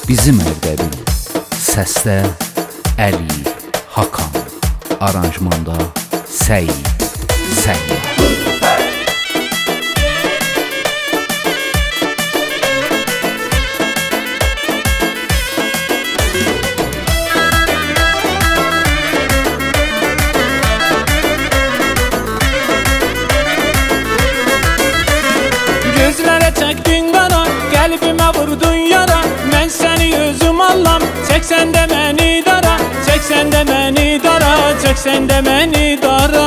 Bizim Ərdəbil. Səsdə Əli, Hakan. Aranjmanda Səid, Səyyar. Gözlərə çəkdin qara, qəlbimə vurdun yara. Mən səni özüm allam, çəksən də məni dara. Çəksən də məni dara, çəksən də məni dara.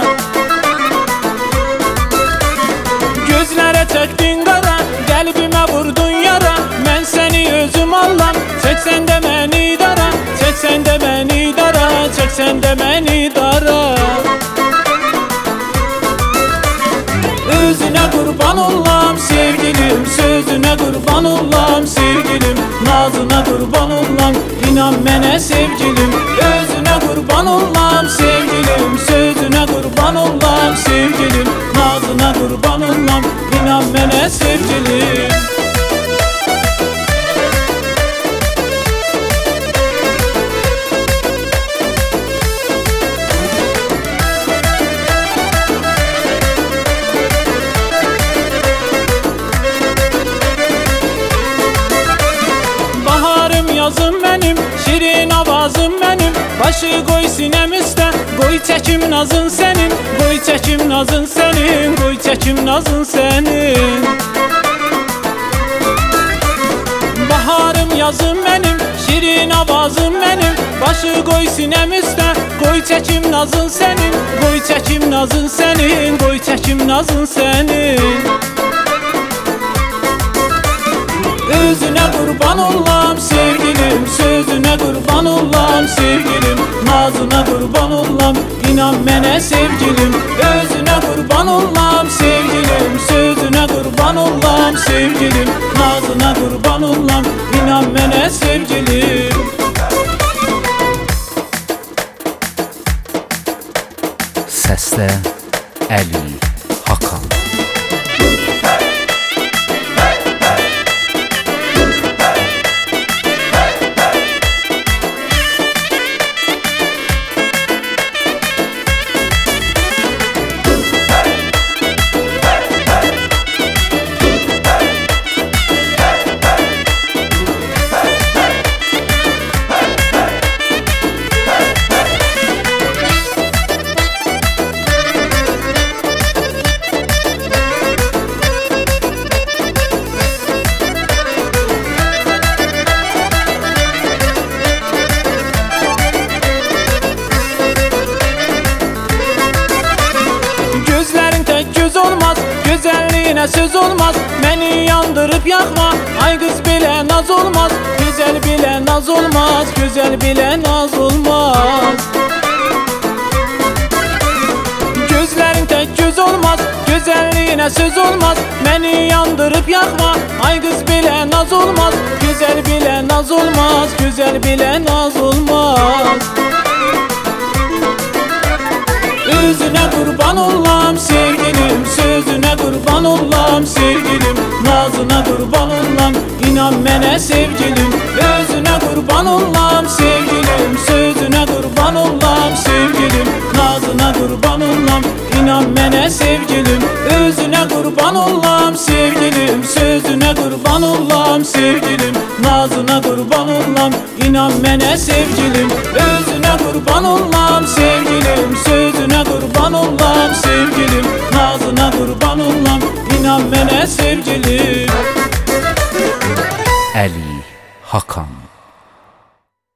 Gözlərə çəkdin qara, qəlbimə vurdun yara. Mən səni özüm allam, çəksən də məni dara. Çəksən də məni dara, çəksən də məni dara. Özüne kurban olam sevgilim, sözüne kurban olam sevgilim, nazına kurban olam, inan mənə sevgilim. Özüne kurban olam sevgilim, sözüne kurban olam sevgilim, nazına kurban olam, inan mənə sevgilim. Yazım benim, şirin avazım benim. Başı koy sinem üstə, qoy çəkim nazın sənin. Qoy çəkim nazın sənin, qoy çəkim nazın sənin. Baharım yazım benim, şirin avazım benim. Başı koy sinem üstə, qoy çəkim nazın sənin. Qoy çəkim nazın sənin, qoy çəkim nazın sənin. Özüne kurban olam sevgilim, sözüne kurban olam sevgilim, nazına kurban olam, inan mənə sevgilim. Özüne kurban olam sevgilim, sözüne kurban olam sevgilim, nazına kurban olam, inan mənə sevgilim. Səsdə Əli, Hakan. Göz olmaz, güzelliğine söz olmaz. Beni yandırıp yakma, ay kız bile naz olmaz. Güzel bile naz olmaz, güzel bile naz olmaz. Gözlerin tek göz olmaz, güzelliğine söz olmaz. Beni yandırıp yakma, ay kız bile naz olmaz. Güzel bile naz olmaz, güzel bile naz olmaz. Özüne kurban olam sevgilim, sözüne kurban olam sevgilim, nazına kurban olam, inan mənə sevgilim. Özüne kurban olam sevgilim, sözüne kurban olam sevgilim, nazına kurban olam, inan mənə sevgilim. Özüne kurban olam sevgilim, sözüne kurban olam sevgilim, nazına kurban olam, inan mənə sevgilim. Özüne kurban olam sevgilim, sözüne kurban olam sevgilim, nazına kurban olam, inan mənə sevgilim. Əli, Hakan.